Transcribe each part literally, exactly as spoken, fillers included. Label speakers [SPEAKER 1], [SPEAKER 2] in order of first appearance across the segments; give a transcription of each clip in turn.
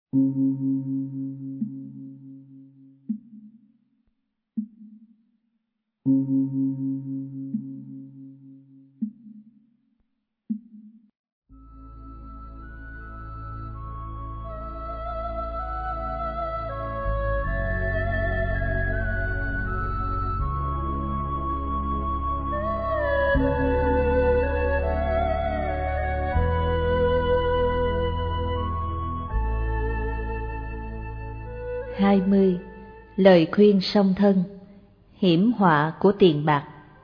[SPEAKER 1] hai mươi. Lời khuyên song thân. Hiểm họa của tiền bạc.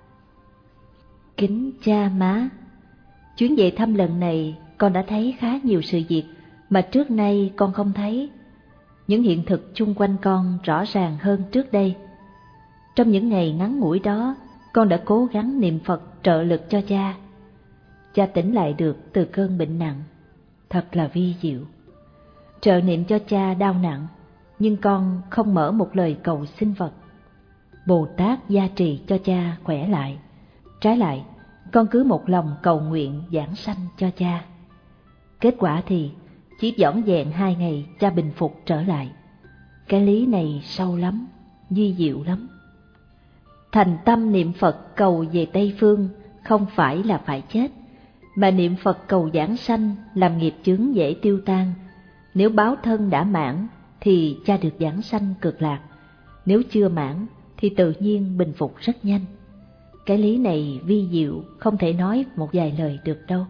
[SPEAKER 1] Kính cha má, chuyến về thăm lần này con đã thấy khá nhiều sự việc mà trước nay con không thấy. Những hiện thực chung quanh con rõ ràng hơn trước đây. Trong những ngày ngắn ngủi đó, con đã cố gắng niệm Phật trợ lực cho cha. Cha tỉnh lại được từ cơn bệnh nặng, thật là vi diệu. Trợ niệm cho cha đau nặng, nhưng con không mở một lời cầu xin Phật. Bồ Tát gia trì cho cha khỏe lại. Trái lại, con cứ một lòng cầu nguyện giảng sanh cho cha. Kết quả thì chỉ vỏn vẹn hai ngày cha bình phục trở lại. Cái lý này sâu lắm, vi diệu lắm. Thành tâm niệm Phật cầu về Tây Phương không phải là phải chết, mà niệm Phật cầu giảng sanh làm nghiệp chướng dễ tiêu tan. Nếu báo thân đã mãn thì cha được giảng sanh cực lạc, nếu chưa mãn thì tự nhiên bình phục rất nhanh. Cái lý này vi diệu, không thể nói một vài lời được đâu.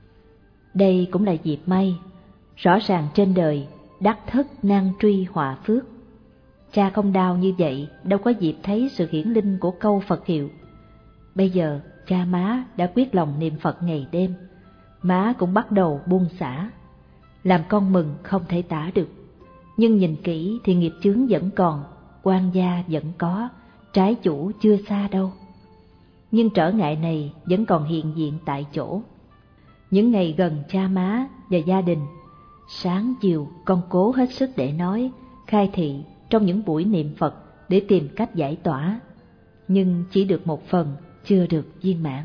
[SPEAKER 1] Đây cũng là dịp may. Rõ ràng trên đời đắc thất nan truy họa phước. Cha không đau như vậy, đâu có dịp thấy sự hiển linh của câu Phật hiệu. Bây giờ cha má đã quyết lòng niệm Phật ngày đêm, má cũng bắt đầu buông xả, làm con mừng không thể tả được. Nhưng nhìn kỹ thì nghiệp chướng vẫn còn, oan gia vẫn có, trái chủ chưa xa đâu. Nhưng trở ngại này vẫn còn hiện diện tại chỗ. Những ngày gần cha má và gia đình, sáng chiều con cố hết sức để nói, khai thị trong những buổi niệm Phật để tìm cách giải tỏa, nhưng chỉ được một phần, chưa được viên mãn.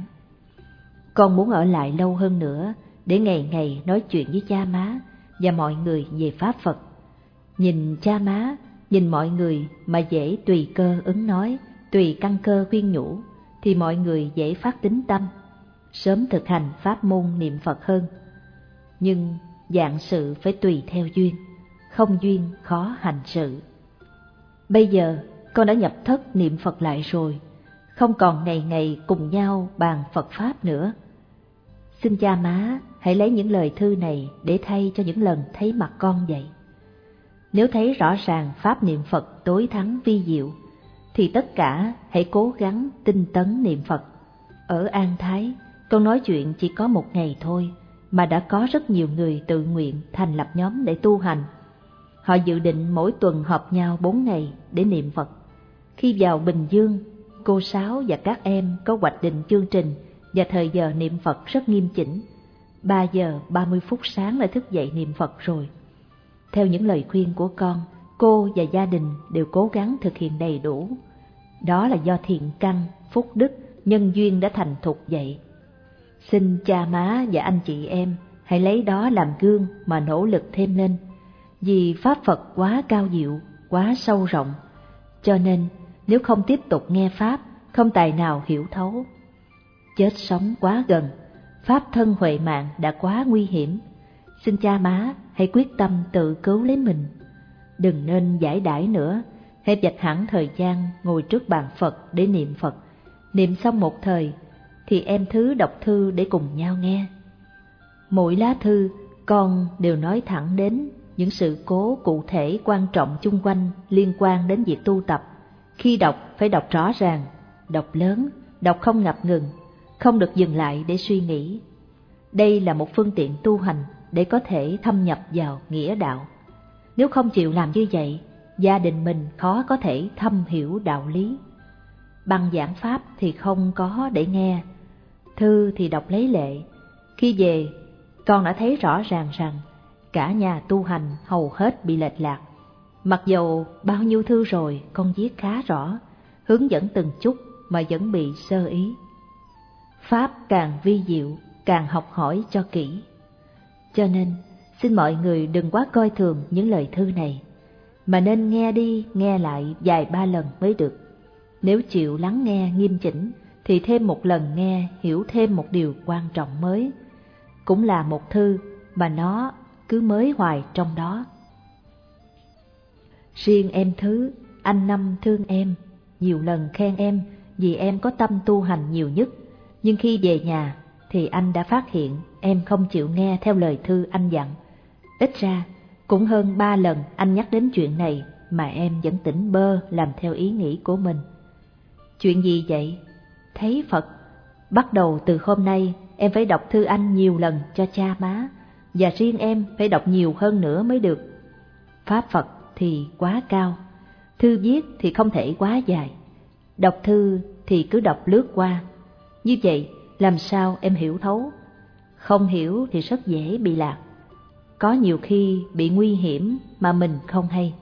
[SPEAKER 1] Con muốn ở lại lâu hơn nữa để ngày ngày nói chuyện với cha má và mọi người về Pháp Phật. Nhìn cha má, nhìn mọi người mà dễ tùy cơ ứng nói, tùy căn cơ khuyên nhủ, thì mọi người dễ phát tín tâm, sớm thực hành pháp môn niệm Phật hơn. Nhưng dạng sự phải tùy theo duyên, không duyên khó hành sự. Bây giờ con đã nhập thất niệm Phật lại rồi, không còn ngày ngày cùng nhau bàn Phật Pháp nữa. Xin cha má hãy lấy những lời thư này để thay cho những lần thấy mặt con vậy. Nếu thấy rõ ràng Pháp niệm Phật tối thắng vi diệu, thì tất cả hãy cố gắng tinh tấn niệm Phật. Ở An Thái, con nói chuyện chỉ có một ngày thôi, mà đã có rất nhiều người tự nguyện thành lập nhóm để tu hành. Họ dự định mỗi tuần họp nhau bốn ngày để niệm Phật. Khi vào Bình Dương, cô Sáu và các em có hoạch định chương trình và thời giờ niệm Phật rất nghiêm chỉnh. ba giờ ba mươi phút sáng là thức dậy niệm Phật rồi. Theo những lời khuyên của con, cô và gia đình đều cố gắng thực hiện đầy đủ. Đó là do thiện căn, phúc đức, nhân duyên đã thành thục vậy. Xin cha má và anh chị em hãy lấy đó làm gương mà nỗ lực thêm lên. Vì Pháp Phật quá cao diệu, quá sâu rộng, cho nên nếu không tiếp tục nghe Pháp, không tài nào hiểu thấu. Chết sống quá gần, Pháp thân huệ mạng đã quá nguy hiểm. Xin cha má hãy quyết tâm tự cứu lấy mình. Đừng nên giải đãi nữa, hãy dành hẳn thời gian ngồi trước bàn Phật để niệm Phật. Niệm xong một thời thì em thứ đọc thư để cùng nhau nghe. Mỗi lá thư con đều nói thẳng đến những sự cố cụ thể quan trọng chung quanh liên quan đến việc tu tập. Khi đọc phải đọc rõ ràng, đọc lớn, đọc không ngập ngừng, không được dừng lại để suy nghĩ. Đây là một phương tiện tu hành để có thể thâm nhập vào nghĩa đạo. Nếu không chịu làm như vậy, gia đình mình khó có thể thâm hiểu đạo lý. Băng giảng pháp thì không có để nghe, thư thì đọc lấy lệ. Khi về, con đã thấy rõ ràng rằng cả nhà tu hành hầu hết bị lệch lạc. Mặc dầu bao nhiêu thư rồi con viết khá rõ, hướng dẫn từng chút mà vẫn bị sơ ý. Pháp càng vi diệu, càng học hỏi cho kỹ. Cho nên, xin mọi người đừng quá coi thường những lời thư này, mà nên nghe đi nghe lại vài ba lần mới được. Nếu chịu lắng nghe nghiêm chỉnh thì thêm một lần nghe hiểu thêm một điều quan trọng mới. Cũng là một thư mà nó cứ mới hoài trong đó. Riêng em Thứ, anh Năm thương em, nhiều lần khen em vì em có tâm tu hành nhiều nhất. Nhưng khi về nhà thì anh đã phát hiện em không chịu nghe theo lời thư anh dặn. Ít ra cũng hơn ba lần anh nhắc đến chuyện này mà em vẫn tỉnh bơ làm theo ý nghĩ của mình. Chuyện gì vậy? Thấy Phật. Bắt đầu từ hôm nay em phải đọc thư anh nhiều lần cho cha má, và riêng em phải đọc nhiều hơn nữa mới được. Pháp Phật thì quá cao, thư viết thì không thể quá dài. Đọc thư thì cứ đọc lướt qua. Như vậy làm sao em hiểu thấu? Không hiểu thì rất dễ bị lạc. Có nhiều khi bị nguy hiểm mà mình không hay.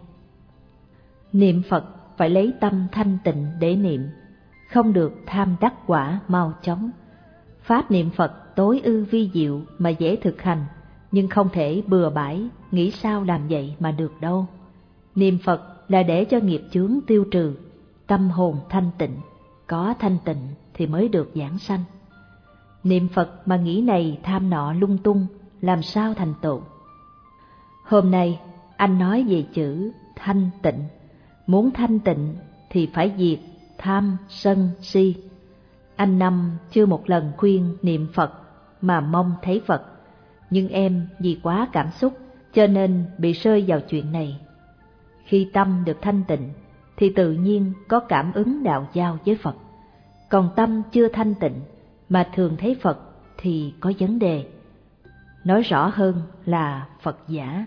[SPEAKER 1] Niệm Phật phải lấy tâm thanh tịnh để niệm, không được tham đắc quả mau chóng. Pháp niệm Phật tối ư vi diệu mà dễ thực hành, nhưng không thể bừa bãi, nghĩ sao làm vậy mà được đâu. Niệm Phật là để cho nghiệp chướng tiêu trừ, tâm hồn thanh tịnh, có thanh tịnh thì mới được giảng sanh. Niệm Phật mà nghĩ này tham nọ lung tung, làm sao thành tựu? Hôm nay anh nói về chữ thanh tịnh. Muốn thanh tịnh thì phải diệt tham, sân, si. Anh Năm chưa một lần khuyên niệm Phật mà mong thấy Phật, nhưng em vì quá cảm xúc cho nên bị rơi vào chuyện này. Khi tâm được thanh tịnh thì tự nhiên có cảm ứng đạo giao với Phật. Còn tâm chưa thanh tịnh mà thường thấy Phật thì có vấn đề. Nói rõ hơn là Phật giả.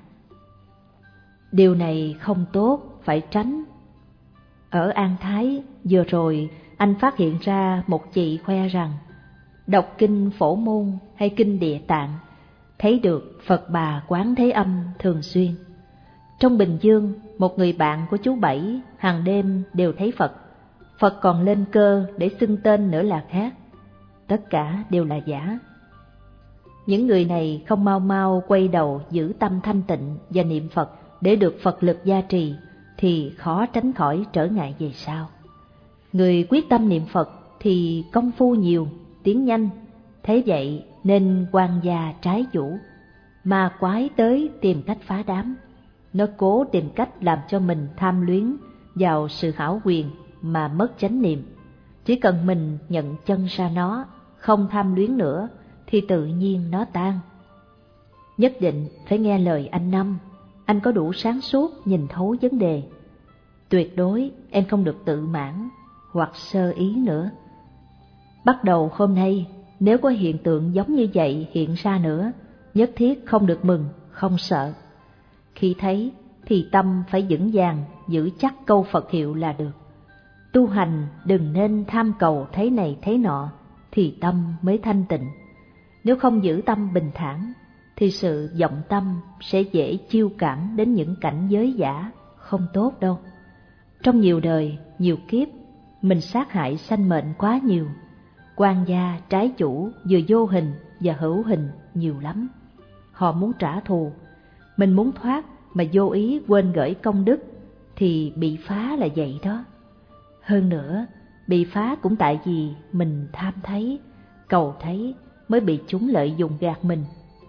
[SPEAKER 1] Điều này không tốt, phải tránh. Ở An Thái vừa rồi anh phát hiện ra một chị khoe rằng đọc kinh Phổ Môn hay kinh Địa Tạng thấy được Phật Bà Quán Thế Âm thường xuyên. Trong Bình Dương, một người bạn của chú Bảy hàng đêm đều thấy Phật. Phật còn lên cơ để xưng tên nữa là khác. Tất cả đều là giả. Những người này không mau mau quay đầu giữ tâm thanh tịnh và niệm Phật để được Phật lực gia trì thì khó tránh khỏi trở ngại về sau. Người quyết tâm niệm Phật thì công phu nhiều, tiến nhanh, thế vậy nên quan gia trái chủ, ma quái tới tìm cách phá đám. Nó cố tìm cách làm cho mình tham luyến vào sự hão quyền mà mất chánh niệm. Chỉ cần mình nhận chân ra nó, không tham luyến nữa thì tự nhiên nó tan. Nhất định phải nghe lời anh Năm, anh có đủ sáng suốt nhìn thấu vấn đề. Tuyệt đối em không được tự mãn hoặc sơ ý nữa. Bắt đầu hôm nay, nếu có hiện tượng giống như vậy hiện ra nữa, nhất thiết không được mừng, không sợ. Khi thấy thì tâm phải vững vàng, giữ chắc câu Phật hiệu là được. Tu hành đừng nên tham cầu thế này thế nọ, thì tâm mới thanh tịnh. Nếu không giữ tâm bình thản, thì sự vọng tâm sẽ dễ chiêu cảm đến những cảnh giới giả, không tốt đâu. Trong nhiều đời, nhiều kiếp, mình sát hại sanh mệnh quá nhiều. Quan gia, trái chủ, vừa vô hình và hữu hình nhiều lắm. Họ muốn trả thù, mình muốn thoát mà vô ý quên gửi công đức, thì bị phá là vậy đó. Hơn nữa, bị phá cũng tại vì mình tham thấy, cầu thấy mới bị chúng lợi dụng gạt mình.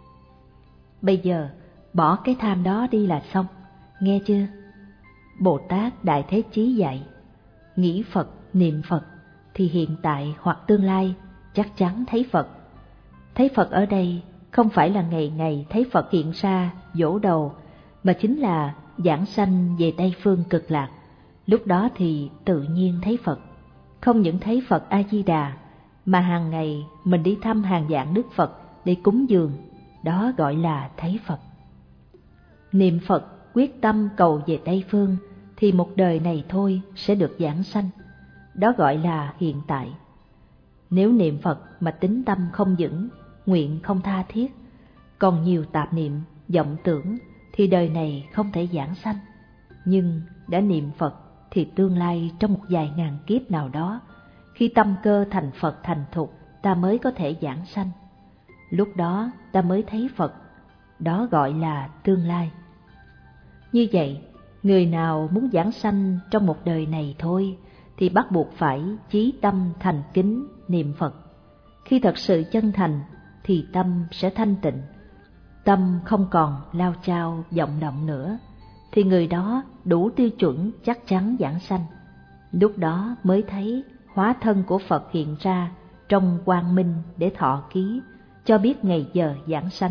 [SPEAKER 1] Bây giờ, bỏ cái tham đó đi là xong, nghe chưa? Bồ Tát Đại Thế Chí dạy, nghĩ Phật, niệm Phật, thì hiện tại hoặc tương lai chắc chắn thấy Phật. Thấy Phật ở đây không phải là ngày ngày thấy Phật hiện ra, vỗ đầu, mà chính là giảng sanh về Tây Phương Cực Lạc. Lúc đó thì tự nhiên thấy Phật. Không những thấy Phật A-di-đà, mà hàng ngày mình đi thăm hàng vạn Đức Phật để cúng dường, đó gọi là thấy Phật. Niệm Phật quyết tâm cầu về Tây Phương thì một đời này thôi sẽ được giảng sanh, đó gọi là hiện tại. Nếu niệm Phật mà tính tâm không vững, nguyện không tha thiết, còn nhiều tạp niệm, vọng tưởng thì đời này không thể giảng sanh. Nhưng đã niệm Phật thì tương lai trong một vài ngàn kiếp nào đó, khi tâm cơ thành Phật thành thục, ta mới có thể giảng sanh. Lúc đó ta mới thấy Phật. đó gọi là tương lai. Như vậy, người nào muốn giảng sanh trong một đời này thôi thì bắt buộc phải chí tâm thành kính niệm Phật. Khi thật sự chân thành thì tâm sẽ thanh tịnh, tâm không còn lao chao vọng động nữa, thì người đó đủ tiêu chuẩn chắc chắn giảng sanh. Lúc đó mới thấy hóa thân của Phật hiện ra trong quang minh để thọ ký, cho biết ngày giờ giảng sanh.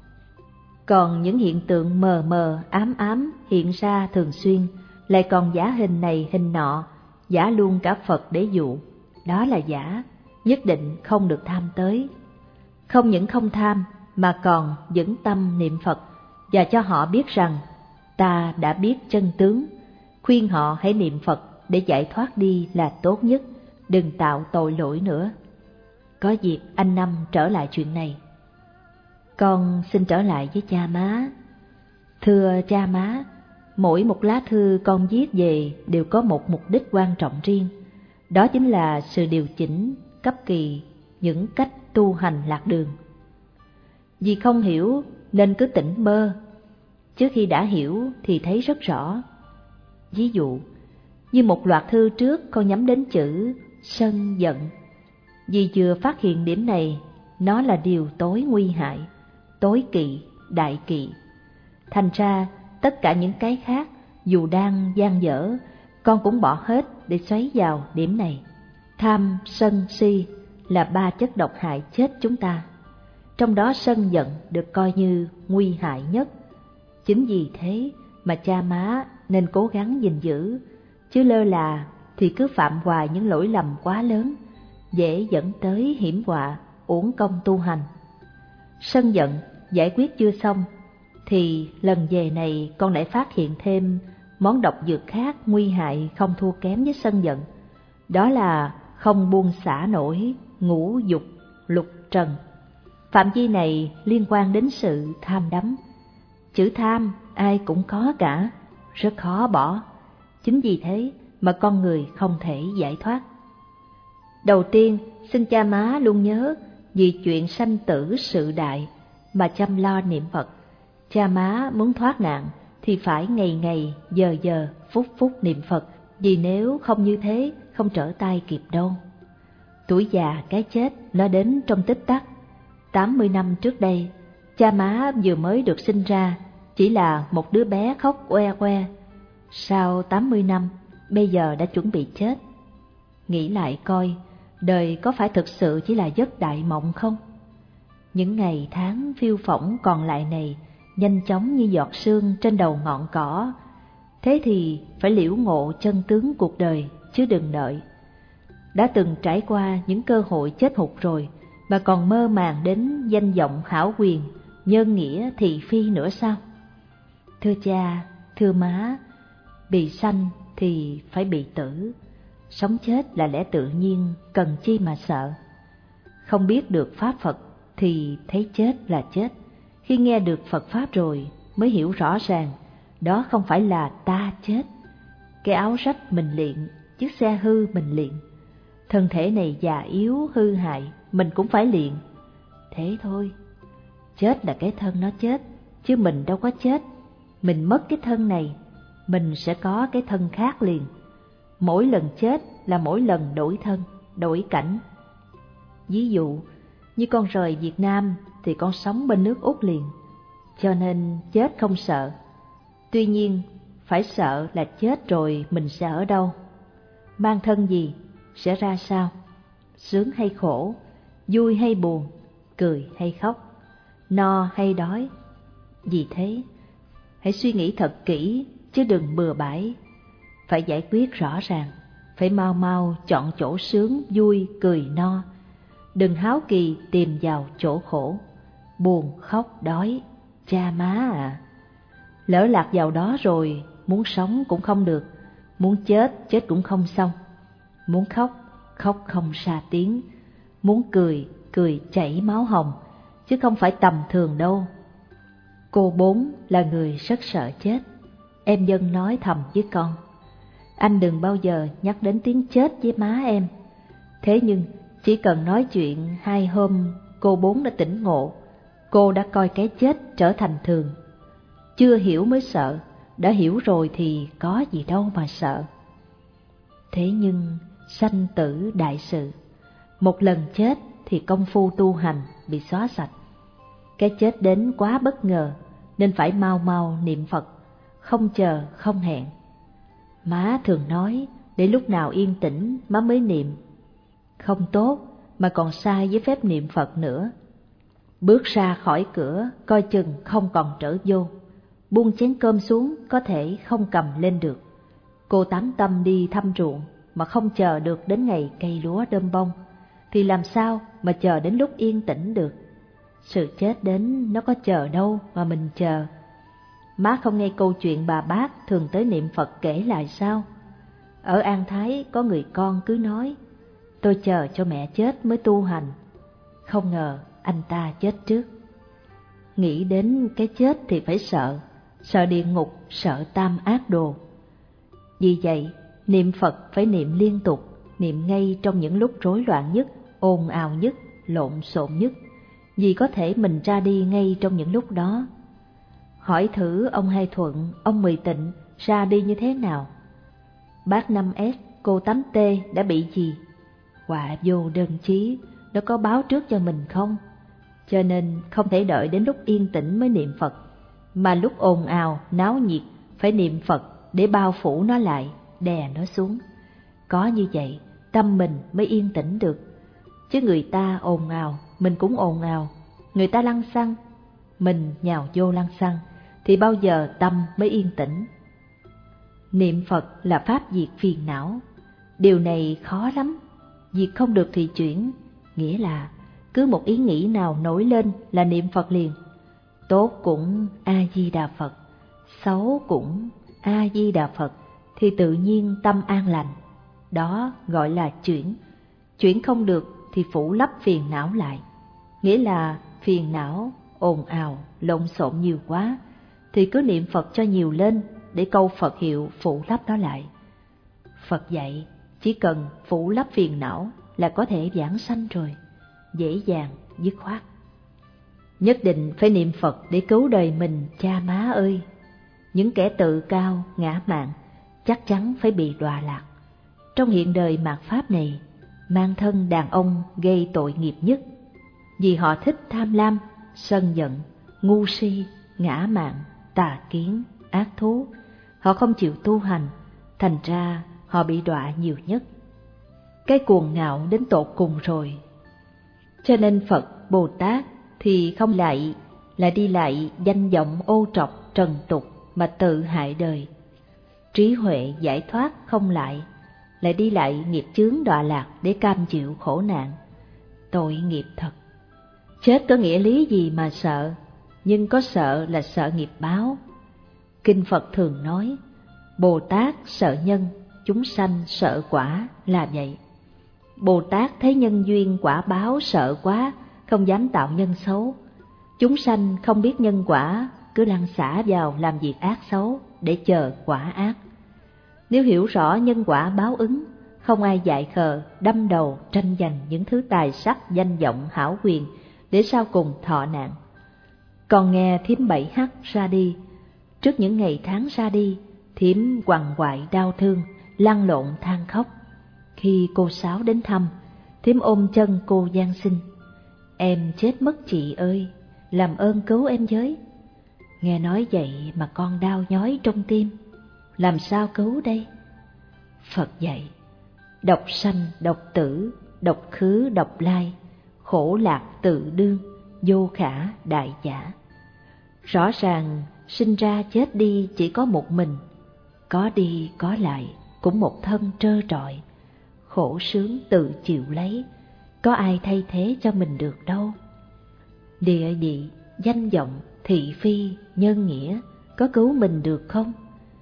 [SPEAKER 1] Còn những hiện tượng mờ mờ ám ám hiện ra thường xuyên, lại còn giả hình này hình nọ, giả luôn cả Phật để dụ, đó là giả, nhất định không được tham tới. Không những không tham mà còn vững tâm niệm Phật và cho họ biết rằng ta đã biết chân tướng, khuyên họ hãy niệm Phật để giải thoát đi là tốt nhất, đừng tạo tội lỗi nữa. Có dịp anh Năm trở lại chuyện này. Con xin trở lại với cha má. Thưa cha má, mỗi một lá thư con viết về đều có một mục đích quan trọng riêng. Đó chính là sự điều chỉnh cấp kỳ những cách tu hành lạc đường. Vì không hiểu nên cứ tỉnh bơ, chứ khi đã hiểu thì thấy rất rõ. Ví dụ, như một loạt thư trước con nhắm đến chữ sân giận. Vì vừa phát hiện điểm này, nó là điều tối nguy hại, tối kỵ, đại kỵ. Thành ra tất cả những cái khác dù đang dang dở, con cũng bỏ hết để xoáy vào điểm này. Tham, sân, si là ba chất độc hại chết chúng ta. Trong đó sân giận được coi như nguy hại nhất. Chính vì thế mà cha má nên cố gắng gìn giữ, chứ lơ là thì cứ phạm hoài những lỗi lầm quá lớn, dễ dẫn tới hiểm họa, uổng công tu hành. Sân giận giải quyết chưa xong, thì lần về này con lại phát hiện thêm món độc dược khác nguy hại không thua kém với sân giận. Đó là không buông xả nổi ngũ dục lục trần. Phạm vi này liên quan đến sự tham đắm. Chữ tham ai cũng có cả, rất khó bỏ. Chính vì thế mà con người không thể giải thoát. Đầu tiên, xin cha má luôn nhớ vì chuyện sanh tử sự đại mà chăm lo niệm Phật. Cha má muốn thoát nạn thì phải ngày ngày, giờ giờ, phút phút niệm Phật, vì nếu không như thế không trở tay kịp đâu. Tuổi già cái chết nó đến trong tích tắc. tám mươi năm trước đây, cha má vừa mới được sinh ra, chỉ là một đứa bé khóc oe oe. Sau tám mươi năm, bây giờ đã chuẩn bị chết. Nghĩ lại coi, đời có phải thực sự chỉ là giấc đại mộng không? Những ngày tháng phiêu phỏng còn lại này nhanh chóng như giọt sương trên đầu ngọn cỏ. Thế thì phải liễu ngộ chân tướng cuộc đời, chứ đừng đợi. Đã từng trải qua những cơ hội chết hụt rồi mà còn mơ màng đến danh vọng hảo quyền, nhân nghĩa thị phi nữa sao? Thưa cha, thưa má, bị sanh thì phải bị tử. Sống chết là lẽ tự nhiên, cần chi mà sợ. Không biết được Pháp Phật thì thấy chết là chết. Khi nghe được Phật Pháp rồi mới hiểu rõ ràng, đó không phải là ta chết. Cái áo rách mình luyện, chiếc xe hư mình luyện. Thân thể này già yếu hư hại, mình cũng phải luyện. Thế thôi, chết là cái thân nó chết, chứ mình đâu có chết. Mình mất cái thân này, mình sẽ có cái thân khác liền. Mỗi lần chết là mỗi lần đổi thân, đổi cảnh. Ví dụ, như con rời Việt Nam thì con sống bên nước Úc liền, cho nên chết không sợ. Tuy nhiên, phải sợ là chết rồi mình sẽ ở đâu, mang thân gì, sẽ ra sao, sướng hay khổ, vui hay buồn, cười hay khóc, no hay đói. Vì thế, hãy suy nghĩ thật kỹ chứ đừng bừa bãi. Phải giải quyết rõ ràng, phải mau mau chọn chỗ sướng, vui, cười no. Đừng háo kỳ tìm vào chỗ khổ, buồn, khóc, đói, cha má à. Lỡ lạc vào đó rồi, muốn sống cũng không được, muốn chết, chết cũng không xong. Muốn khóc, khóc không ra tiếng, muốn cười, cười chảy máu hồng, chứ không phải tầm thường đâu. Cô Bốn là người rất sợ chết. Em Dân nói thầm với con, anh đừng bao giờ nhắc đến tiếng chết với má em. Thế nhưng chỉ cần nói chuyện hai hôm cô Bốn đã tỉnh ngộ, cô đã coi cái chết trở thành thường. Chưa hiểu mới sợ, đã hiểu rồi thì có gì đâu mà sợ. Thế nhưng sanh tử đại sự, một lần chết thì công phu tu hành bị xóa sạch. Cái chết đến quá bất ngờ nên phải mau mau niệm Phật, không chờ không hẹn. Má thường nói để lúc nào yên tĩnh má mới niệm. Không tốt mà còn sai với phép niệm Phật nữa. Bước ra khỏi cửa coi chừng không còn trở vô. Buông chén cơm xuống có thể không cầm lên được. Cô tám tâm đi thăm ruộng mà không chờ được đến ngày cây lúa đơm bông, thì làm sao mà chờ đến lúc yên tĩnh được. Sự chết đến nó có chờ đâu mà mình chờ. Má không nghe câu chuyện bà bác thường tới niệm Phật kể lại sao? Ở An Thái có người con cứ nói, tôi chờ cho mẹ chết mới tu hành. Không ngờ anh ta chết trước. Nghĩ đến cái chết thì phải sợ, sợ địa ngục, sợ tam ác đồ. Vì vậy, niệm Phật phải niệm liên tục, niệm ngay trong những lúc rối loạn nhất, ồn ào nhất, lộn xộn nhất, vì có thể mình ra đi ngay trong những lúc đó. Hỏi thử ông Hai Thuận, ông Mười Tịnh ra đi như thế nào? Bác năm S, cô tám T đã bị gì? Họa vô đơn chí, nó có báo trước cho mình không? Cho nên không thể đợi đến lúc yên tĩnh mới niệm Phật, mà lúc ồn ào, náo nhiệt phải niệm Phật để bao phủ nó lại, đè nó xuống. Có như vậy, tâm mình mới yên tĩnh được. Chứ người ta ồn ào, mình cũng ồn ào. Người ta lăn xăng, mình nhào vô lăn xăng, thì bao giờ tâm mới yên tĩnh. Niệm Phật là pháp diệt phiền não. Điều này khó lắm. Diệt không được thì chuyển, nghĩa là cứ một ý nghĩ nào nổi lên là niệm Phật liền. Tốt cũng A-di-đà Phật, xấu cũng A-di-đà Phật, thì tự nhiên tâm an lành. Đó gọi là chuyển. Chuyển không được thì phủ lấp phiền não lại. Nghĩa là phiền não, ồn ào, lộn xộn nhiều quá, thì cứ niệm Phật cho nhiều lên để câu Phật hiệu phủ lấp nó lại. Phật dạy chỉ cần phủ lấp phiền não là có thể vãng sanh rồi, dễ dàng, dứt khoát. Nhất định phải niệm Phật để cứu đời mình cha má ơi. Những kẻ tự cao, ngã mạn chắc chắn phải bị đọa lạc. Trong hiện đời mạt Pháp này, mang thân đàn ông gây tội nghiệp nhất, vì họ thích tham lam, sân giận, ngu si, ngã mạn, tà kiến, ác thú. Họ không chịu tu hành, thành ra họ bị đọa nhiều nhất. Cái cuồng ngạo đến tột cùng rồi. Cho nên Phật, Bồ Tát thì không lại là đi lại danh vọng ô trọc trần tục mà tự hại đời. Trí huệ giải thoát không lại, lại đi lại nghiệp chướng đọa lạc để cam chịu khổ nạn. Tội nghiệp thật. Chết có nghĩa lý gì mà sợ, nhưng có sợ là sợ nghiệp báo. Kinh Phật thường nói, Bồ Tát sợ nhân, chúng sanh sợ quả là vậy. Bồ Tát thấy nhân duyên quả báo sợ quá, không dám tạo nhân xấu. Chúng sanh không biết nhân quả, cứ lăn xả vào làm việc ác xấu để chờ quả ác. Nếu hiểu rõ nhân quả báo ứng, không ai dại khờ đâm đầu tranh giành những thứ tài sắc, danh vọng, hảo quyền để sau cùng thọ nạn. Còn nghe thím Bảy H ra đi, trước những ngày tháng ra đi, thím quằn quại đau thương, lăn lộn than khóc. Khi cô Sáu đến thăm, thím ôm chân cô van xin, em chết mất chị ơi, làm ơn cứu em với. Nghe nói vậy mà con đau nhói trong tim, làm sao cứu đây? Phật dạy, độc sanh độc tử, độc khứ độc lai, khổ lạc tự đương, vô khả đại giả. Rõ ràng sinh ra chết đi chỉ có một mình, có đi có lại cũng một thân trơ trọi, khổ sướng tự chịu lấy, có ai thay thế cho mình được đâu. Địa vị, danh vọng, thị phi, nhân nghĩa có cứu mình được không?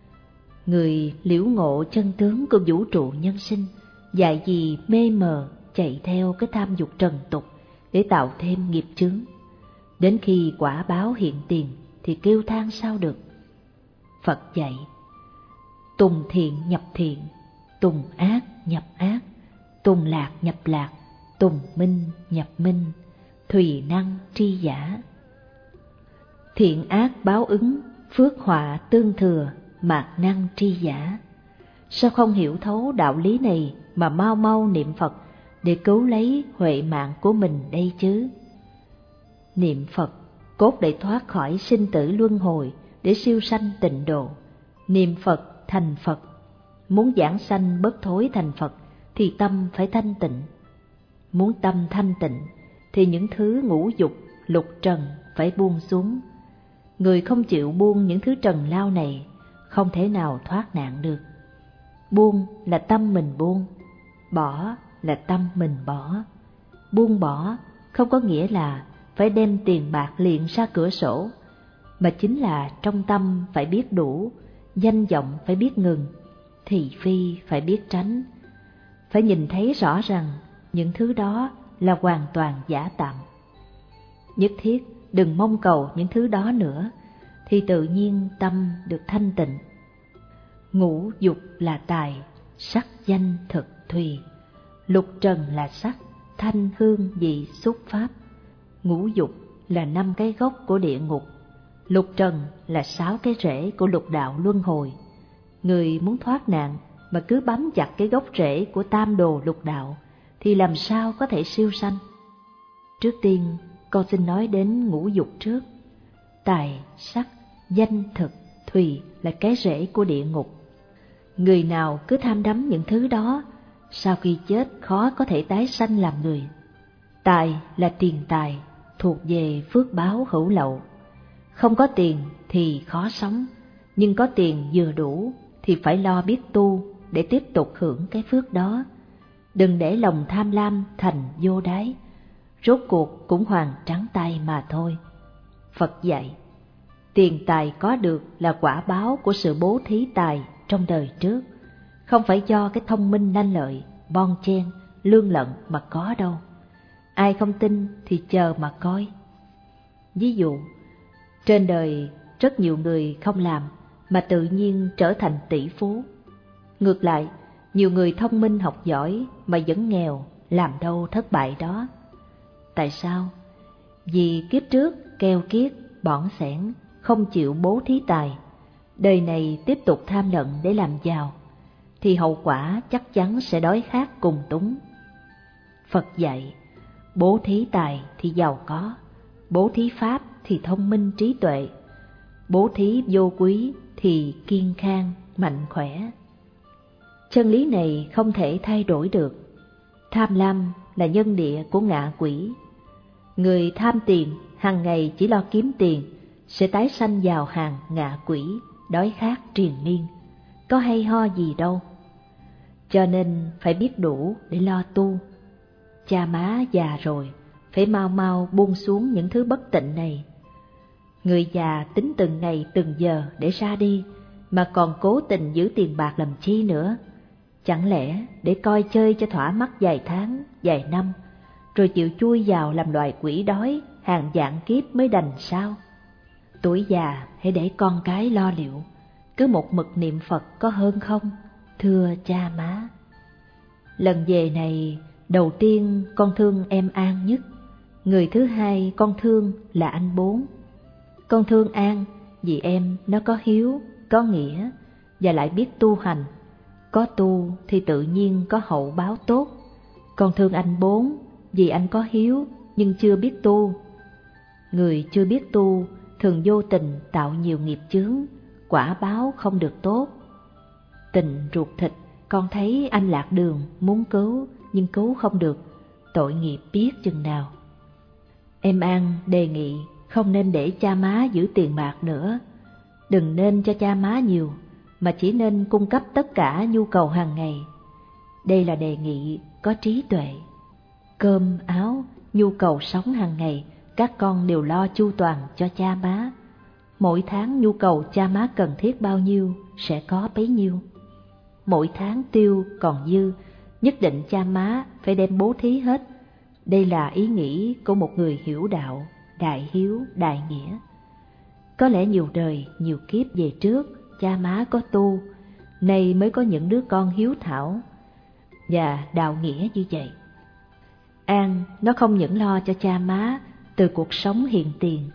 [SPEAKER 1] Người liễu ngộ chân tướng của vũ trụ nhân sinh, dạy gì mê mờ chạy theo cái tham dục trần tục để tạo thêm nghiệp chướng. Đến khi quả báo hiện tiền thì kêu than sao được. Phật dạy, tùng thiện nhập thiện, tùng ác nhập ác, tùng lạc nhập lạc, tùng minh nhập minh, thùy năng tri giả. thiện ác báo ứng, phước họa tương thừa, mạt năng tri giả. Sao không hiểu thấu đạo lý này mà mau mau niệm Phật để cứu lấy huệ mạng của mình đây chứ? Niệm Phật cốt để thoát khỏi sinh tử luân hồi, để siêu sanh tịnh độ. Niệm Phật thành Phật. Muốn giảng sanh bất thối thành Phật thì tâm phải thanh tịnh. Muốn tâm thanh tịnh thì những thứ ngũ dục, lục trần phải buông xuống. Người không chịu buông những thứ trần lao này không thể nào thoát nạn được. Buông là tâm mình buông, bỏ là tâm mình bỏ. Buông bỏ không có nghĩa là phải đem tiền bạc liền ra cửa sổ, mà chính là trong tâm phải biết đủ, danh vọng phải biết ngừng, thị phi phải biết tránh. Phải nhìn thấy rõ rằng những thứ đó là hoàn toàn giả tạm. Nhất thiết đừng mong cầu những thứ đó nữa, thì tự nhiên tâm được thanh tịnh. Ngũ dục là tài, sắc danh thực thùy. Lục trần là sắc, thanh hương vị xúc pháp. Ngũ dục là năm cái gốc của địa ngục, lục trần là sáu cái rễ của lục đạo luân hồi. Người muốn thoát nạn mà cứ bám chặt cái gốc rễ của tam đồ lục đạo thì làm sao có thể siêu sanh? Trước tiên con xin nói đến ngũ dục trước. Tài, sắc, danh, thực, thùy là cái rễ của địa ngục. Người nào cứ tham đắm những thứ đó, sau khi chết khó có thể tái sanh làm người. Tài là tiền tài, thuộc về phước báo hữu lậu. Không có tiền thì khó sống, nhưng có tiền vừa đủ thì phải lo biết tu để tiếp tục hưởng cái phước đó. Đừng để lòng tham lam thành vô đáy, rốt cuộc cũng hoàn trắng tay mà thôi. Phật dạy, tiền tài có được là quả báo của sự bố thí tài trong đời trước, không phải do cái thông minh lanh lợi, bon chen, lương lận mà có đâu. Ai không tin thì chờ mà coi. Ví dụ, trên đời rất nhiều người không làm mà tự nhiên trở thành tỷ phú. Ngược lại, nhiều người thông minh học giỏi mà vẫn nghèo, làm đâu thất bại đó. Tại sao? Vì kiếp trước keo kiết, bỏn sẻn, không chịu bố thí tài, đời này tiếp tục tham lận để làm giàu, thì hậu quả chắc chắn sẽ đói khát cùng túng. Phật dạy, bố thí tài thì giàu có, bố thí pháp thì thông minh trí tuệ, bố thí vô quý thì kiên khang, mạnh khỏe. Chân lý này không thể thay đổi được. Tham lam là nhân địa của ngạ quỷ. Người tham tiền hàng ngày chỉ lo kiếm tiền sẽ tái sanh vào hàng ngạ quỷ, đói khát triền miên, có hay ho gì đâu. Cho nên phải biết đủ để lo tu. Cha má già rồi, phải mau mau buông xuống những thứ bất tịnh này. Người già tính từng ngày từng giờ để ra đi, mà còn cố tình giữ tiền bạc làm chi nữa? Chẳng lẽ để coi chơi cho thỏa mắt vài tháng, vài năm, rồi chịu chui vào làm loài quỷ đói hàng vạn kiếp mới đành sao? Tuổi già hãy để con cái lo liệu, cứ một mực niệm Phật có hơn không, thưa cha má. Lần về này, đầu tiên con thương em An nhất, người thứ hai con thương là anh Bốn. Con thương An vì em nó có hiếu, có nghĩa và lại biết tu hành. Có tu thì tự nhiên có hậu báo tốt. Con thương anh Bốn vì anh có hiếu nhưng chưa biết tu. Người chưa biết tu thường vô tình tạo nhiều nghiệp chướng, quả báo không được tốt. Tình ruột thịt, con thấy anh lạc đường muốn cứu nhưng cứu không được, tội nghiệp biết chừng nào. Em An đề nghị không nên để cha má giữ tiền bạc nữa. Đừng nên cho cha má nhiều, mà chỉ nên cung cấp tất cả nhu cầu hàng ngày. Đây là đề nghị có trí tuệ. Cơm, áo, nhu cầu sống hàng ngày, các con đều lo chu toàn cho cha má. Mỗi tháng nhu cầu cha má cần thiết bao nhiêu sẽ có bấy nhiêu. Mỗi tháng tiêu còn dư, nhất định cha má phải đem bố thí hết. Đây là ý nghĩ của một người hiểu đạo, đại hiếu, đại nghĩa. Có lẽ nhiều đời, nhiều kiếp về trước, cha má có tu, nay mới có những đứa con hiếu thảo và đạo nghĩa như vậy. An nó không những lo cho cha má từ cuộc sống hiện tiền,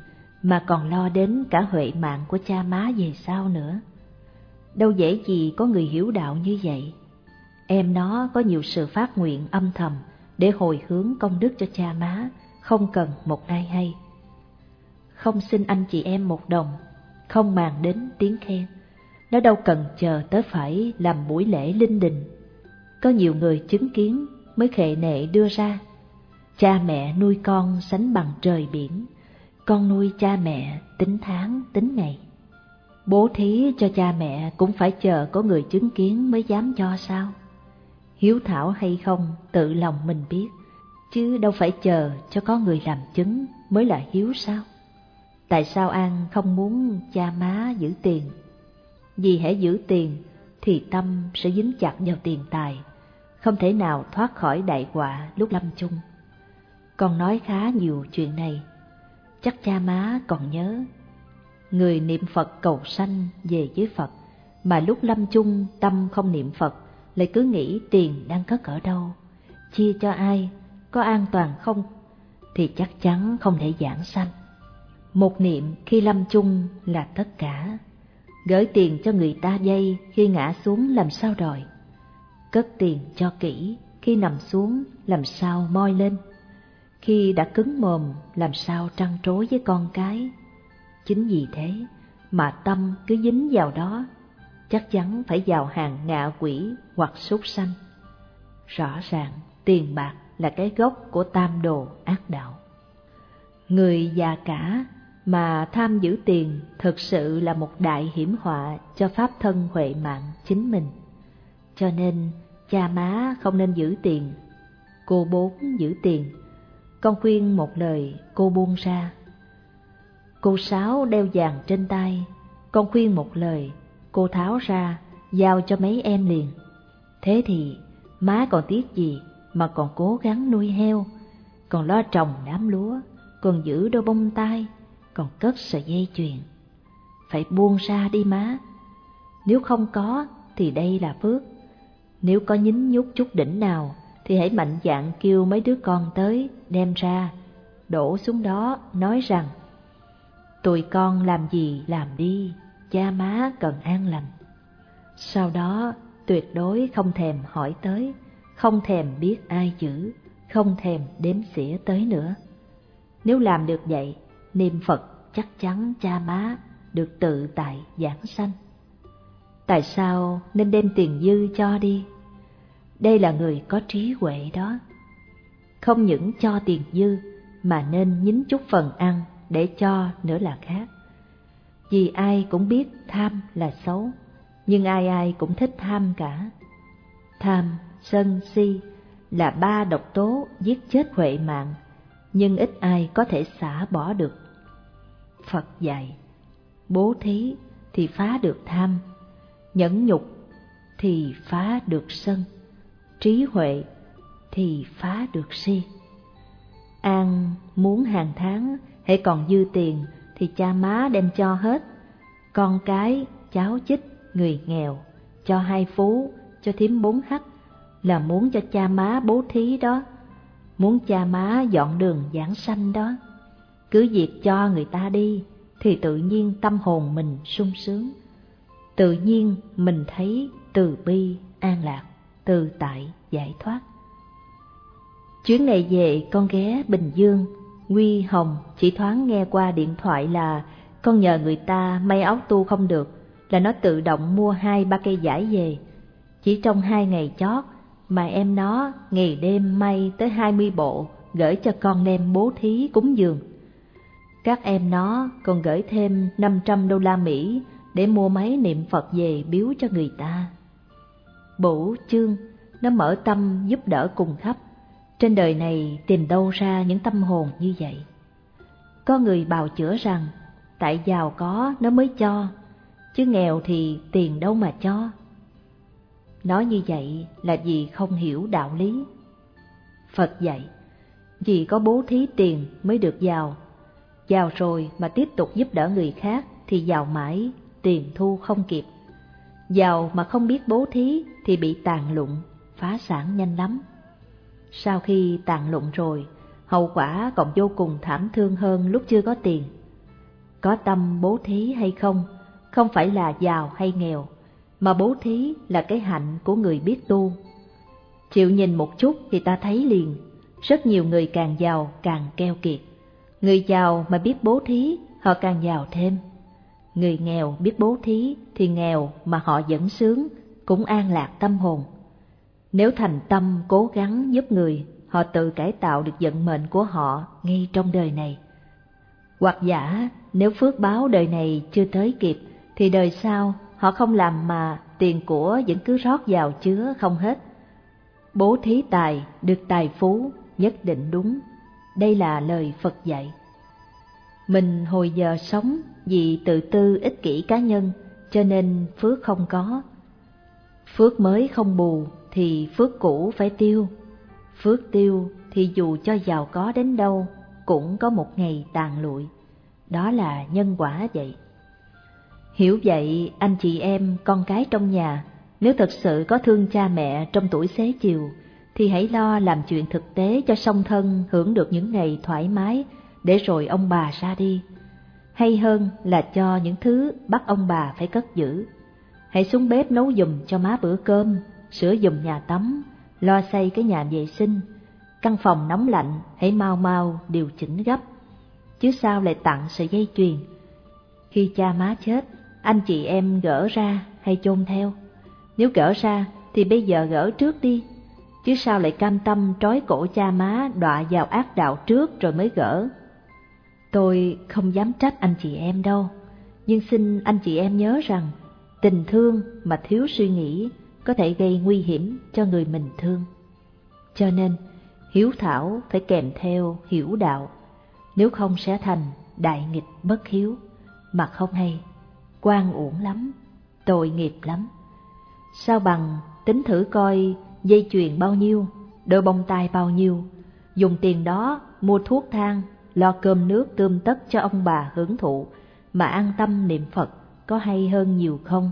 [SPEAKER 1] mà còn lo đến cả huệ mạng của cha má về sau nữa. Đâu dễ gì có người hiểu đạo như vậy. Em nó có nhiều sự phát nguyện âm thầm để hồi hướng công đức cho cha má, không cần một ai hay. Không xin anh chị em một đồng, không màng đến tiếng khen. Nó đâu cần chờ tới phải làm buổi lễ linh đình. Có nhiều người chứng kiến mới khệ nệ đưa ra. Cha mẹ nuôi con sánh bằng trời biển, con nuôi cha mẹ tính tháng tính ngày. Bố thí cho cha mẹ cũng phải chờ có người chứng kiến mới dám cho sao? Hiếu thảo hay không tự lòng mình biết, chứ đâu phải chờ cho có người làm chứng mới là hiếu sao? Tại sao An không muốn cha má giữ tiền? Vì hễ giữ tiền thì tâm sẽ dính chặt vào tiền tài, không thể nào thoát khỏi đại họa lúc lâm chung. Con nói khá nhiều chuyện này, chắc cha má còn nhớ. Người niệm Phật cầu sanh về với Phật, mà lúc lâm chung tâm không niệm Phật, lại cứ nghĩ tiền đang cất ở đâu, chia cho ai, có an toàn không, thì chắc chắn không thể giảng sanh. Một niệm khi lâm chung là tất cả. Gửi tiền cho người ta vay khi ngã xuống làm sao đòi. Cất tiền cho kỹ, khi nằm xuống làm sao moi lên. Khi đã cứng mồm làm sao trăn trối với con cái. Chính vì thế mà tâm cứ dính vào đó, chắc chắn phải vào hàng ngạ quỷ hoặc súc sanh. Rõ ràng tiền bạc là cái gốc của tam đồ ác đạo. Người già cả mà tham giữ tiền thực sự là một đại hiểm họa cho pháp thân huệ mạng chính mình. Cho nên cha má không nên giữ tiền, cô bốn giữ tiền. Con khuyên một lời, cô buông ra. Cô sáu đeo vàng trên tay, con khuyên một lời, cô tháo ra, giao cho mấy em liền. Thế thì má còn tiếc gì mà còn cố gắng nuôi heo, còn lo trồng đám lúa, còn giữ đôi bông tai, còn cất sợi dây chuyền. Phải buông ra đi má. Nếu không có thì đây là phước. Nếu có nhín nhúc chút đỉnh nào thì hãy mạnh dạn kêu mấy đứa con tới đem ra, đổ xuống đó nói rằng: tụi con làm gì làm đi, cha má cần an lành. Sau đó tuyệt đối không thèm hỏi tới, không thèm biết ai giữ, không thèm đếm xỉa tới nữa. Nếu làm được vậy, niệm Phật chắc chắn cha má được tự tại giảng sanh. Tại sao nên đem tiền dư cho đi? Đây là người có trí huệ đó. Không những cho tiền dư mà nên nhín chút phần ăn để cho nữa là khác. Vì ai cũng biết tham là xấu, nhưng ai ai cũng thích tham cả. Tham, sân, si là ba độc tố giết chết huệ mạng, nhưng ít ai có thể xả bỏ được. Phật dạy, bố thí thì phá được tham, nhẫn nhục thì phá được sân, trí huệ thì phá được si. An muốn hàng tháng hễ còn dư tiền thì cha má đem cho hết. Con cái, cháu chích, người nghèo, cho hai phú, cho thím bốn hắc, là muốn cho cha má bố thí đó, muốn cha má dọn đường giảng sanh đó. Cứ việc cho người ta đi thì tự nhiên tâm hồn mình sung sướng, tự nhiên mình thấy từ bi, an lạc, tự tại, giải thoát. Chuyến này về con ghé Bình Dương, Huy Hồng chỉ thoáng nghe qua điện thoại là con nhờ người ta may áo tu không được, là nó tự động mua hai ba cây vải về. Chỉ trong hai ngày chót mà em nó ngày đêm may tới hai mươi bộ gửi cho con đem bố thí cúng dường. Các em nó còn gửi thêm năm trăm đô la Mỹ để mua máy niệm Phật về biếu cho người ta. Bửu chương, nó mở tâm giúp đỡ cùng khắp. Trên đời này tìm đâu ra những tâm hồn như vậy? Có người bào chữa rằng tại giàu có nó mới cho, chứ nghèo thì tiền đâu mà cho. Nói như vậy là vì không hiểu đạo lý. Phật dạy, vì có bố thí tiền mới được giàu. Giàu rồi mà tiếp tục giúp đỡ người khác thì giàu mãi, tiền thu không kịp. Giàu mà không biết bố thí thì bị tàn lụng, phá sản nhanh lắm. Sau khi tàn lụng rồi, hậu quả còn vô cùng thảm thương hơn lúc chưa có tiền. có tâm bố thí hay không, không phải là giàu hay nghèo, mà bố thí là cái hạnh của người biết tu. Chịu nhìn một chút thì ta thấy liền, rất nhiều người càng giàu càng keo kiệt. Người giàu mà biết bố thí, họ càng giàu thêm. Người nghèo biết bố thí thì nghèo mà họ vẫn sướng, cũng an lạc tâm hồn. Nếu thành tâm cố gắng giúp người, họ tự cải tạo được vận mệnh của họ ngay trong đời này. Hoặc giả nếu phước báo đời này chưa tới kịp, thì đời sau họ không làm mà tiền của vẫn cứ rót vào chứa không hết. Bố thí tài được tài phú, nhất định đúng. Đây là lời Phật dạy. Mình hồi giờ sống vì tự tư ích kỷ cá nhân, cho nên phước không có. Phước mới không bù thì phước cũ phải tiêu. Phước tiêu thì dù cho giàu có đến đâu cũng có một ngày tàn lụi. Đó là nhân quả vậy. Hiểu vậy, anh chị em, con cái trong nhà, nếu thật sự có thương cha mẹ trong tuổi xế chiều, thì hãy lo làm chuyện thực tế cho song thân hưởng được những ngày thoải mái, để rồi ông bà ra đi. Hay hơn là cho những thứ bắt ông bà phải cất giữ. Hãy xuống bếp nấu giùm cho má bữa cơm, sửa giùm nhà tắm, lo xây cái nhà vệ sinh. Căn phòng nóng lạnh hãy mau mau điều chỉnh gấp, chứ sao lại tặng sợi dây chuyền. Khi cha má chết, anh chị em gỡ ra hay chôn theo? Nếu gỡ ra thì bây giờ gỡ trước đi, chứ sao lại cam tâm trói cổ cha má đọa vào ác đạo trước rồi mới gỡ. Tôi không dám trách anh chị em đâu, nhưng xin anh chị em nhớ rằng tình thương mà thiếu suy nghĩ có thể gây nguy hiểm cho người mình thương. Cho nên hiếu thảo phải kèm theo hiểu đạo, nếu không sẽ thành đại nghịch bất hiếu, mà không hay, oan uổng lắm, tội nghiệp lắm. Sao bằng tính thử coi dây chuyền bao nhiêu, đôi bông tai bao nhiêu, dùng tiền đó mua thuốc thang, lo cơm nước tươm tất cho ông bà hưởng thụ, mà an tâm niệm Phật có hay hơn nhiều không?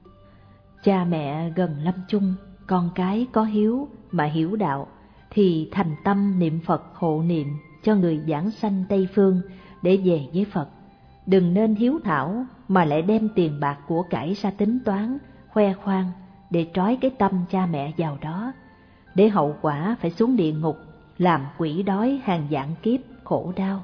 [SPEAKER 1] Cha mẹ gần lâm chung, con cái có hiếu mà hiểu đạo, thì thành tâm niệm Phật hộ niệm cho người giảng sanh Tây Phương để về với Phật. Đừng nên hiếu thảo mà lại đem tiền bạc của cải ra tính toán, khoe khoang để trói cái tâm cha mẹ vào đó, để hậu quả phải xuống địa ngục, làm quỷ đói hàng vạn kiếp khổ đau.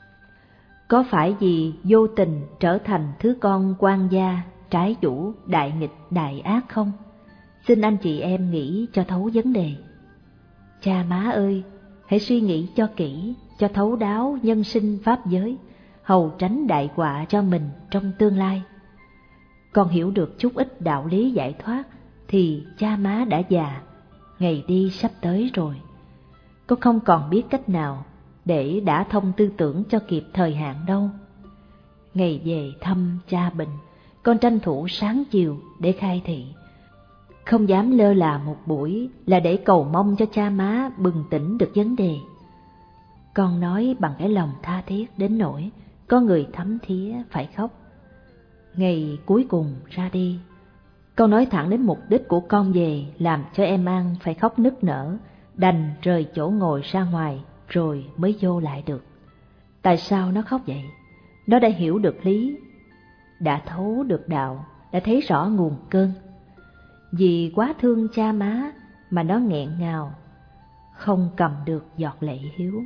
[SPEAKER 1] Có phải vì vô tình trở thành thứ con quan gia, trái chủ, đại nghịch, đại ác không? Xin anh chị em nghĩ cho thấu vấn đề. Cha má ơi, hãy suy nghĩ cho kỹ, cho thấu đáo nhân sinh pháp giới, hầu tránh đại họa cho mình trong tương lai. Con hiểu được chút ít đạo lý giải thoát thì cha má đã già, ngày đi sắp tới rồi. Con không còn biết cách nào để đả thông tư tưởng cho kịp thời hạn đâu. Ngày về thăm cha bệnh, con tranh thủ sáng chiều để khai thị. Không dám lơ là một buổi là để cầu mong cho cha má bừng tỉnh được vấn đề. Con nói bằng cái lòng tha thiết đến nỗi có người thấm thía phải khóc. Ngày cuối cùng ra đi, con nói thẳng đến mục đích của con về, làm cho em An phải khóc nức nở, đành rời chỗ ngồi ra ngoài rồi mới vô lại được. Tại sao nó khóc vậy? Nó đã hiểu được lý, đã thấu được đạo, đã thấy rõ nguồn cơn. Vì quá thương cha má mà nó nghẹn ngào, không cầm được giọt lệ hiếu.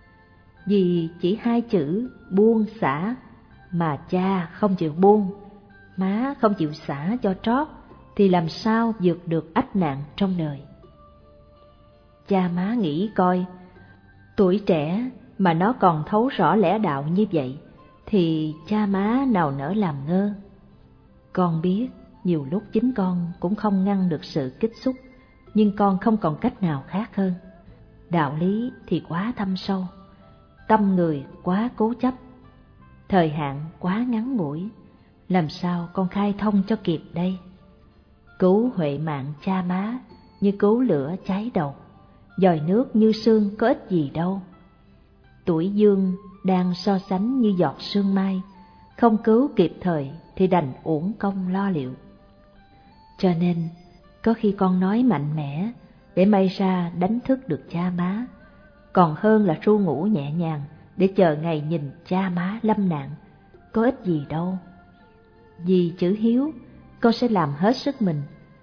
[SPEAKER 1] Vì chỉ hai chữ buông xả mà cha không chịu buông, má không chịu xả cho trót, thì làm sao vượt được ách nạn trong đời. Cha má nghĩ coi, tuổi trẻ mà nó còn thấu rõ lẽ đạo như vậy, thì cha má nào nỡ làm ngơ. Con biết nhiều lúc chính con cũng không ngăn được sự kích xúc, nhưng con không còn cách nào khác hơn. Đạo lý thì quá thâm sâu, tâm người quá cố chấp, thời hạn quá ngắn ngủi, làm sao con khai thông cho kịp đây? Cứu huệ mạng cha má như cứu lửa cháy đầu, dòi nước như sương có ích gì đâu. Tuổi dương đang so sánh như giọt sương mai, không cứu kịp thời thì đành uổng công lo liệu. Cho nên có khi con nói mạnh mẽ để may ra đánh thức được cha má, còn hơn là ru ngủ nhẹ nhàng để chờ ngày nhìn cha má lâm nạn, có ích gì đâu. Vì chữ hiếu, con sẽ làm hết sức mình.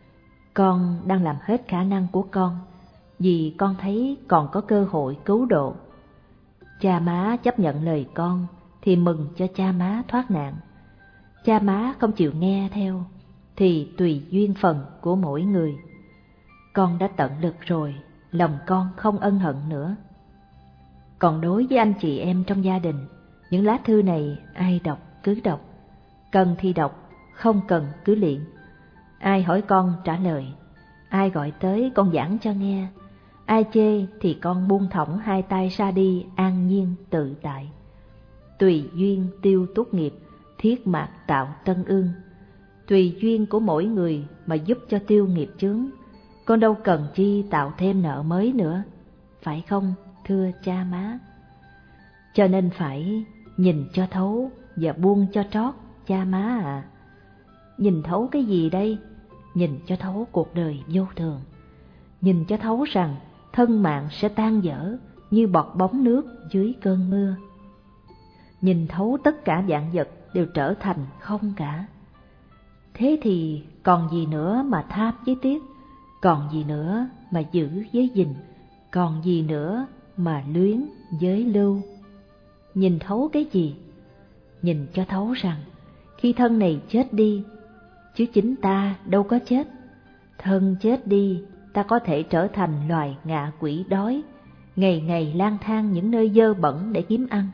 [SPEAKER 1] Con đang làm hết khả năng của con, vì con thấy còn có cơ hội cứu độ. Cha má chấp nhận lời con thì mừng cho cha má thoát nạn. Cha má không chịu nghe theo thì tùy duyên phần của mỗi người. Con đã tận lực rồi, lòng con không ân hận nữa. Còn đối với anh chị em trong gia đình, những lá thư này ai đọc cứ đọc, cần thì đọc, không cần cứ luyện. Ai hỏi con trả lời, ai gọi tới con giảng cho nghe, ai chê thì con buông thõng hai tay ra đi an nhiên tự tại. Tùy duyên tiêu tốt nghiệp, thiết mạc tạo tân ương. Tùy duyên của mỗi người mà giúp cho tiêu nghiệp chướng, con đâu cần chi tạo thêm nợ mới nữa, phải không thưa cha má? Cho nên phải nhìn cho thấu và buông cho trót, cha má à. Nhìn thấu cái gì đây? Nhìn cho thấu cuộc đời vô thường. Nhìn cho thấu rằng thân mạng sẽ tan dở như bọt bóng nước dưới cơn mưa. Nhìn thấu tất cả vạn vật đều trở thành không cả. Thế thì còn gì nữa mà tham với tiếc, còn gì nữa mà giữ với gìn, còn gì nữa mà luyến với lưu. Nhìn thấu cái gì? Nhìn cho thấu rằng khi thân này chết đi, chứ chính ta đâu có chết. Thân chết đi, ta có thể trở thành loài ngạ quỷ đói, ngày ngày lang thang những nơi dơ bẩn để kiếm ăn.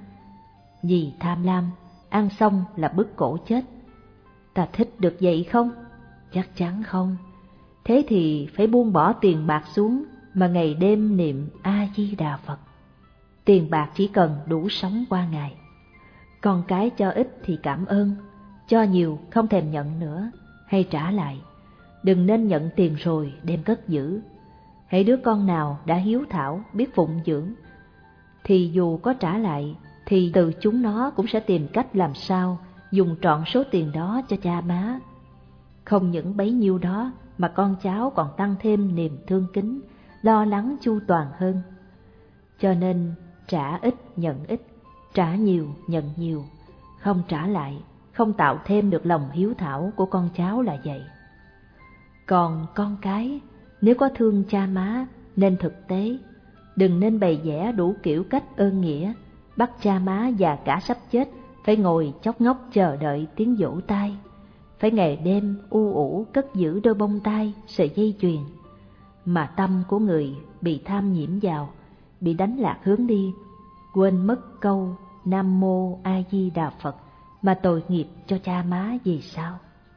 [SPEAKER 1] Vì tham lam, ăn xong là bứt cổ chết. Ta thích được vậy không? Chắc chắn không. Thế thì phải buông bỏ tiền bạc xuống mà ngày đêm niệm A-di-đà Phật. Tiền bạc chỉ cần đủ sống qua ngày. Con cái cho ít thì cảm ơn, cho nhiều không thèm nhận nữa, hay trả lại. Đừng nên nhận tiền rồi đem cất giữ. Hễ đứa con nào đã hiếu thảo biết phụng dưỡng, thì dù có trả lại thì từ chúng nó cũng sẽ tìm cách làm sao dùng trọn số tiền đó cho cha má. Không những bấy nhiêu đó mà con cháu còn tăng thêm niềm thương kính, lo lắng chu toàn hơn. Cho nên trả ít nhận ít, trả nhiều nhận nhiều, không trả lại, không tạo thêm được lòng hiếu thảo của con cháu là vậy. Còn con cái, nếu có thương cha má nên thực tế, đừng nên bày vẽ đủ kiểu cách ơn nghĩa, bắt cha má già cả sắp chết phải ngồi chốc ngốc chờ đợi tiếng vỗ tay, phải ngày đêm u ủ cất giữ đôi bông tai, sợi dây chuyền. Mà tâm của người bị tham nhiễm vào, bị đánh lạc hướng đi, quên mất câu Nam Mô A Di Đà Phật mà tội nghiệp cho cha má vì sao?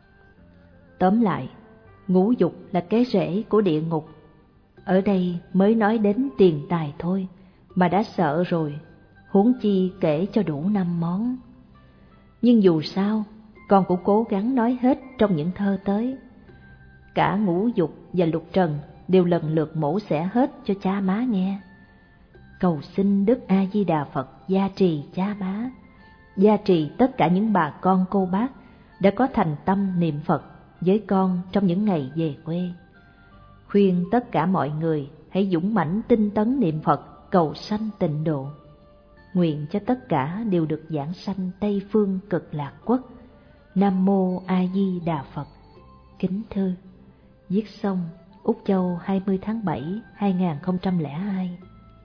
[SPEAKER 1] Tóm lại, ngũ dục là cái rễ của địa ngục. Ở đây mới nói đến tiền tài thôi mà đã sợ rồi, huống chi kể cho đủ năm món. Nhưng dù sao, con cũng cố gắng nói hết trong những thơ tới. Cả ngũ dục và lục trần đều lần lượt mổ xẻ hết cho cha má nghe. Cầu xin Đức A Di Đà Phật gia trì cha má, gia trì tất cả những bà con cô bác đã có thành tâm niệm Phật với con trong những ngày về quê. Khuyên tất cả mọi người hãy dũng mãnh tinh tấn niệm Phật cầu sanh tịnh độ. Nguyện cho tất cả đều được giảng sanh Tây phương cực lạc quốc. Nam Mô A Di Đà Phật. Kính thư. Viết xong Úc Châu hai mươi tháng bảy năm hai nghìn không trăm lẻ hai.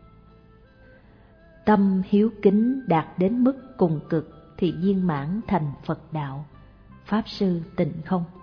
[SPEAKER 1] Tâm hiếu kính đạt đến mức cùng cực thì viên mãn thành Phật đạo. Pháp Sư Tịnh Không.